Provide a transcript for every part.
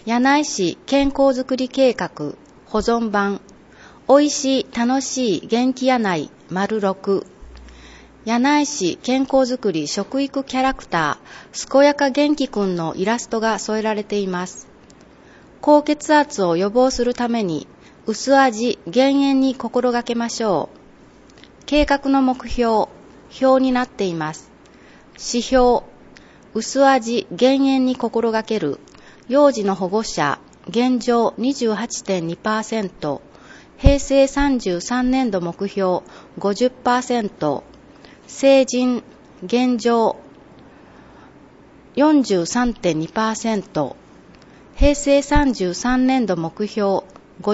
柳井市健康づくり計画保存版おいしい楽しい元気柳井丸6柳井市健康づくり食育キャラクター健やか元気くんのイラストが添えられています。高血圧を予防するために薄味減塩に心がけましょう。計画の目標表になっています。指標薄味減塩に心がける幼児の保護者現状 28.2%、 平成33年度目標 50%、 成人現状 43.2%、 平成33年度目標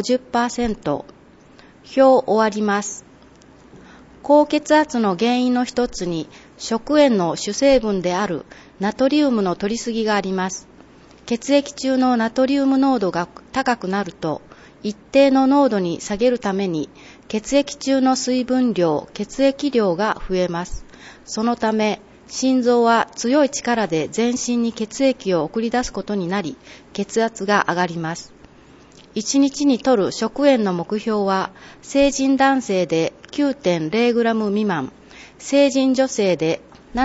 50%。 表終わります。高血圧の原因の一つに食塩の主成分であるナトリウムの摂りすぎがあります。血液中のナトリウム濃度が高くなると一定の濃度に下げるために血液中の水分量、血液量が増えます。そのため心臓は強い力で全身に血液を送り出すことになり血圧が上がります。1日に摂る食塩の目標は成人男性で 9.0g 未満、成人女性で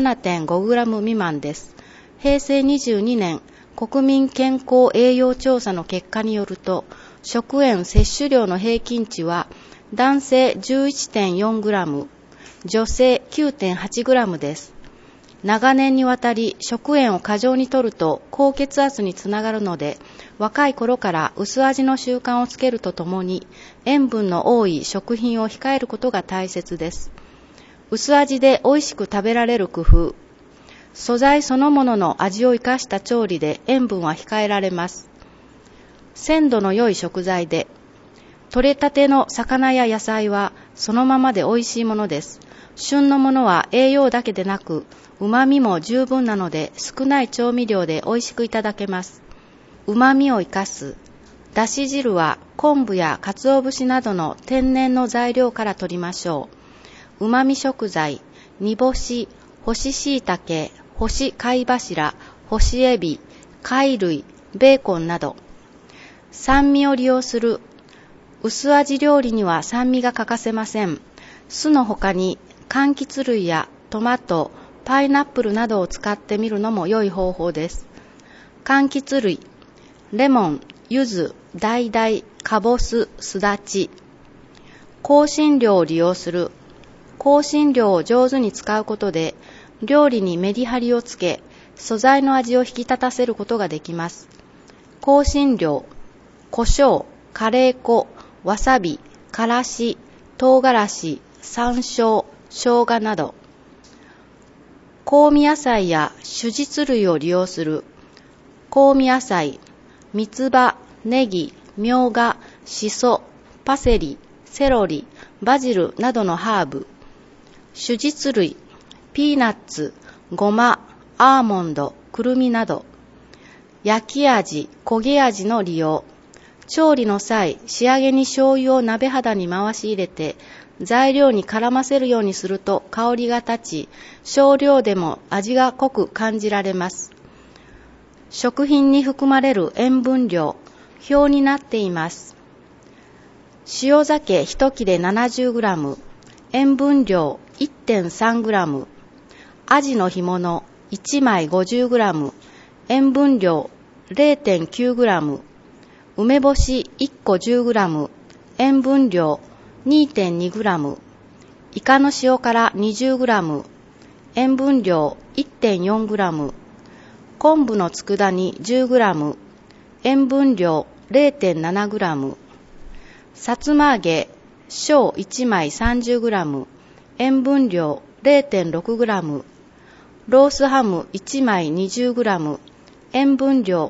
7.5g 未満です。平成22年国民健康栄養調査の結果によると、食塩摂取量の平均値は男性 11.4g、女性 9.8g です。長年にわたり食塩を過剰に摂ると高血圧につながるので、若い頃から薄味の習慣をつけるとともに、塩分の多い食品を控えることが大切です。薄味で美味しく食べられる工夫。素材そのものの味を生かした調理で塩分は控えられます。鮮度の良い食材で、取れたての魚や野菜はそのままで美味しいものです。旬のものは栄養だけでなく、旨味も十分なので少ない調味料で美味しくいただけます。旨味を生かす。だし汁は昆布や鰹節などの天然の材料から取りましょう。旨味食材、煮干し、干し椎茸、干し貝柱、干しエビ、貝類、ベーコンなど。酸味を利用する。薄味料理には酸味が欠かせません。酢の他に柑橘類やトマト、パイナップルなどを使ってみるのも良い方法です。柑橘類、レモン、柚子、橙、かぼす、すだち。香辛料を利用する。香辛料を上手に使うことで、料理にメリハリをつけ、素材の味を引き立たせることができます。香辛料、胡椒、カレー粉、わさび、からし、唐辛子、山椒、生姜など。香味野菜や種実類を利用する。香味野菜、三つ葉、ネギ、みょうが、しそ、パセリ、セロリ、バジルなどのハーブ。種実類、ピーナッツ、ごま、アーモンド、くるみなど。焼き味、焦げ味の利用。調理の際、仕上げに醤油を鍋肌に回し入れて、材料に絡ませるようにすると香りが立ち、少量でも味が濃く感じられます。食品に含まれる塩分量、表になっています。塩鮭1切れ 70g、塩分量 1.3g、アジの干物1枚 50g、塩分量 0.9g、梅干し1個 10g、塩分量 2.2g、イカの塩辛 20g、塩分量 1.4g、昆布の佃煮 10g、塩分量 0.7g、さつま揚げ小1枚 30g、塩分量 0.6g、ロースハム1枚 20g、塩分量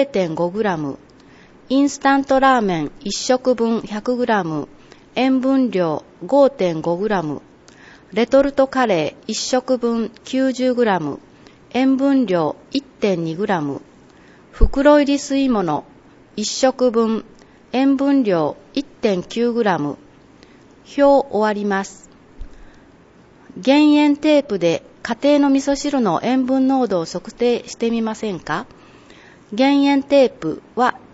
0.5g、インスタントラーメン1食分 100g、塩分量 5.5g、レトルトカレー1食分 90g、塩分量 1.2g、袋入り吸い物1食分、塩分量 1.9g。表終わります。減塩テープで家庭の味噌汁の塩分濃度を測定してみませんか？減塩テープは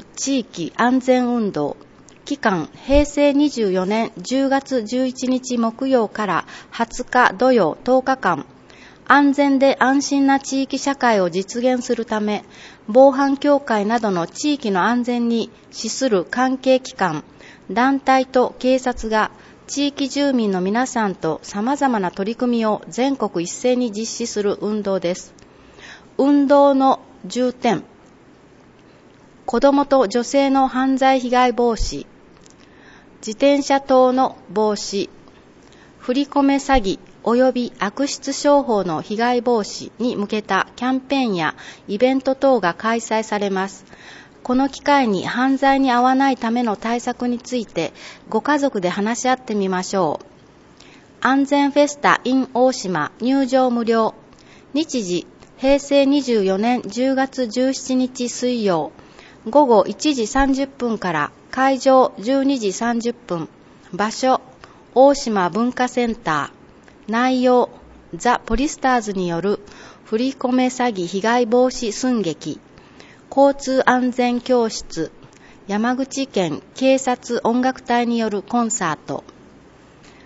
国地域安全運動期間平成24年10月11日木曜から20日土曜10日間、安全で安心な地域社会を実現するため、防犯協会などの地域の安全に資する関係機関、団体と警察が地域住民の皆さんと様々な取り組みを全国一斉に実施する運動です。運動の重点、子どもと女性の犯罪被害防止、自転車等の防止、振り込め詐欺及び悪質商法の被害防止に向けたキャンペーンやイベント等が開催されます。この機会に犯罪に遭わないための対策についてご家族で話し合ってみましょう。安全フェスタ in 大島入場無料。日時平成24年10月17日水曜午後1時30分から会場12時30分。場所大島文化センター。内容ザ・ポリスターズによる振り込め詐欺被害防止寸劇、交通安全教室、山口県警察音楽隊によるコンサート。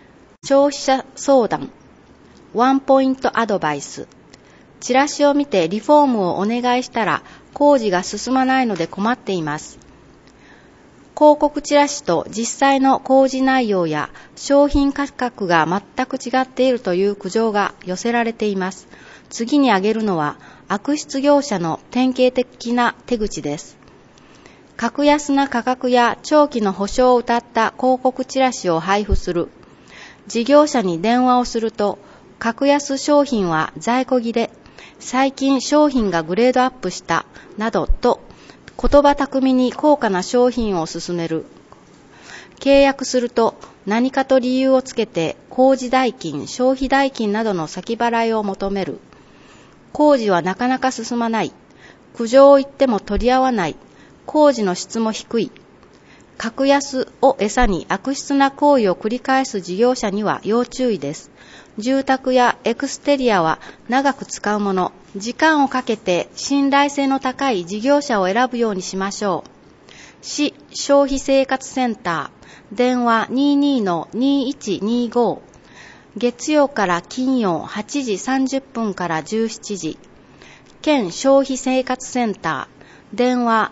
消費者相談、ワンポイントアドバイス。チラシを見てリフォームをお願いしたら工事が進まないので困っています。広告チラシと実際の工事内容や商品価格が全く違っているという苦情が寄せられています。次に挙げるのは悪質業者の典型的な手口です。格安な価格や長期の保証を謳った広告チラシを配布する。事業者に電話をすると、格安商品は在庫切れ、最近商品がグレードアップしたなどと言葉巧みに高価な商品を勧める。契約すると何かと理由をつけて工事代金、消費代金などの先払いを求める。工事はなかなか進まない。苦情を言っても取り合わない。工事の質も低い。格安を餌に悪質な行為を繰り返す事業者には要注意です。住宅やエクステリアは長く使うもの、時間をかけて信頼性の高い事業者を選ぶようにしましょう。市消費生活センター、電話 22-2125、月曜から金曜8時30分から17時。県消費生活センター、電話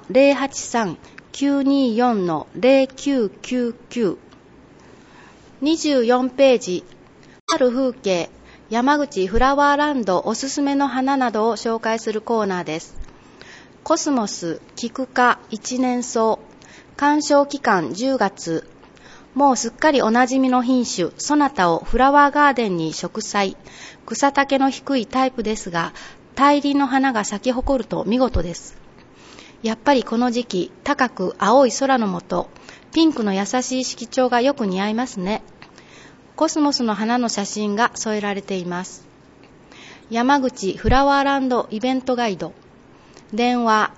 083-924-0999。24ページ、ある風景、山口フラワーランドおすすめの花などを紹介するコーナーです。コスモス、キク科一年草、鑑賞期間10月。もうすっかりおなじみの品種、ソナタをフラワーガーデンに植栽。草丈の低いタイプですが、大輪の花が咲き誇ると見事です。やっぱりこの時期、高く青い空の下、ピンクの優しい色調がよく似合いますね。コスモスの花の写真が添えられています。山口フラワーランドイベントガイド。電話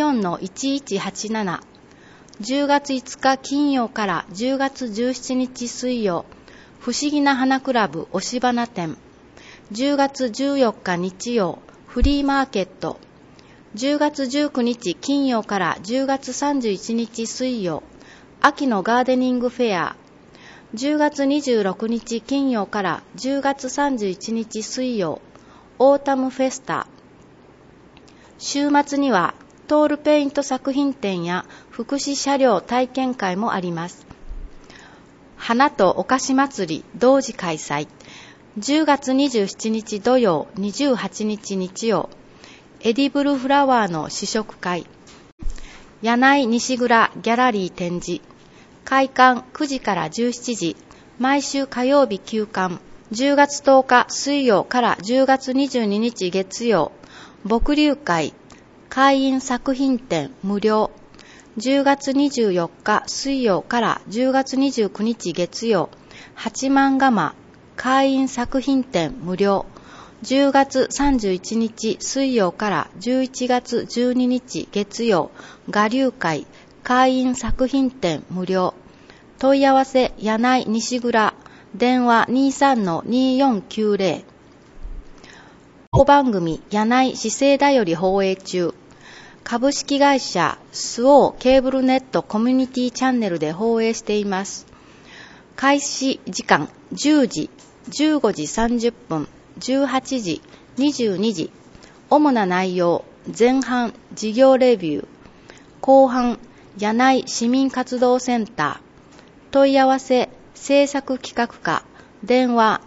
24-1187。10月5日金曜から10月17日水曜、不思議な花クラブ押し花展。10月14日日曜、フリーマーケット。10月19日金曜から10月31日水曜、秋のガーデニングフェア。10月26日金曜から10月31日水曜、オータムフェスタ。週末にはトールペイント作品展や福祉車両体験会もあります。花とお菓子祭り同時開催。10月27日土曜、28日日曜、エディブルフラワーの試食会。柳井西蔵ギャラリー展示。開館9時から17時、毎週火曜日休館。10月10日水曜から10月22日月曜、墨龍会会員作品展無料。10月24日水曜から10月29日月曜、八幡釜会員作品展無料。10月31日水曜から11月12日月曜、画龍会会員作品展無料。問い合わせ柳井西蔵、電話 23-2490。当番組柳井市政だより放映中。株式会社スオーケーブルネットコミュニティチャンネルで放映しています。開始時間10時、15時30分、18時、22時。主な内容、前半事業レビュー、後半柳井市民活動センター。問い合わせ制作企画課、電話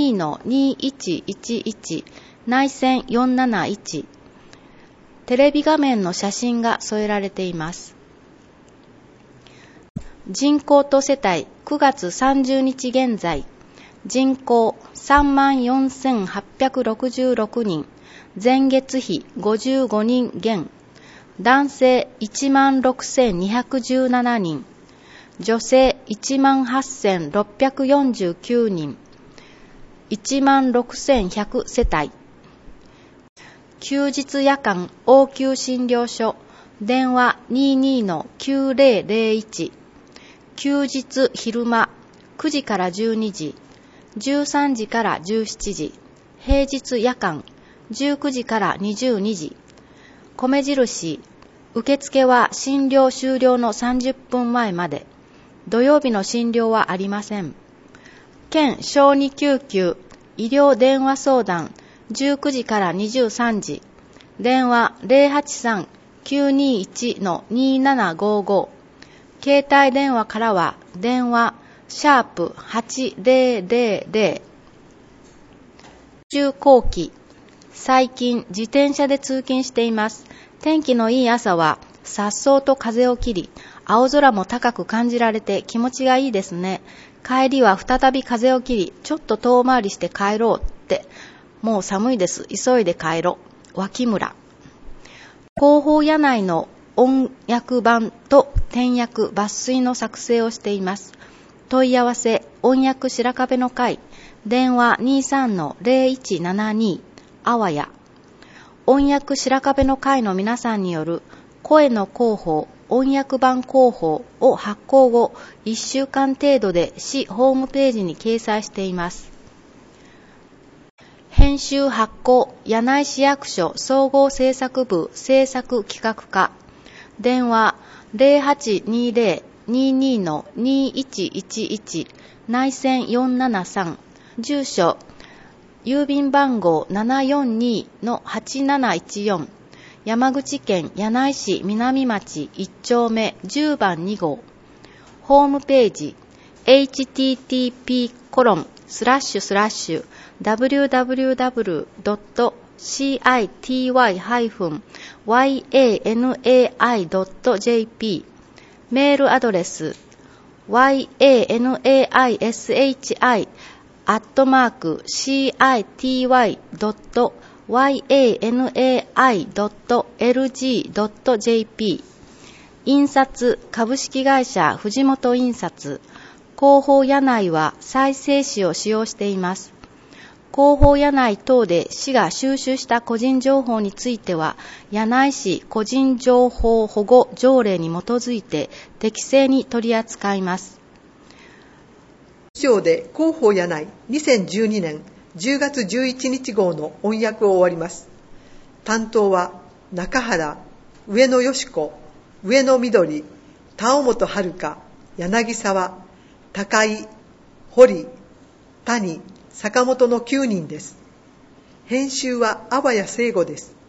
22-2111 内線471。テレビ画面の写真が添えられています。人口と世帯9月30日現在、人口 34,866 人、前月比55人減、男性 16,217 人、女性 18,649 人、16,100 世帯。休日夜間応急診療所、電話 22-9001。休日昼間9時から12時、13時から17時。平日夜間19時から22時。米印、受付は診療終了の30分前まで。土曜日の診療はありません。 県小児救急医療電話相談19時から23時。電話 083-921-2755。携帯電話からは電話#8000。中後期。最近自転車で通勤しています。天気のいい朝は颯爽と風を切り、青空も高く感じられて気持ちがいいですね。帰りは再び風を切り、ちょっと遠回りして帰ろうって。もう寒いです。急いで帰ろう。脇村。広報柳井の音訳版と点訳抜粋の作成をしています。問い合わせ、音訳白壁の会。電話 23-0172。あわや。音訳白壁の会の皆さんによる声の広報、音訳版広報を発行後1週間程度で市ホームページに掲載しています。編集発行、柳井市役所総合制作部制作企画課。電話 0820-22-2111 内線473。住所郵便番号 742-8714。山口県柳井市南町1丁目10番2号。ホームページ http://www.city-yanai.jp。 メールアドレス yanaishi@city.yanai.lg.jp。 印刷株式会社藤本印刷。広報柳井は再生紙を使用しています。広報柳井等で市が収集した個人情報については、柳井市個人情報保護条例に基づいて適正に取り扱います。 以上で広報柳井2012年10月11日号の音訳を終わります。担当は中原、上野よし子、上野みどり、田尾本遥、柳沢、高井、堀、谷、坂本の9人です。編集は阿波谷聖吾です。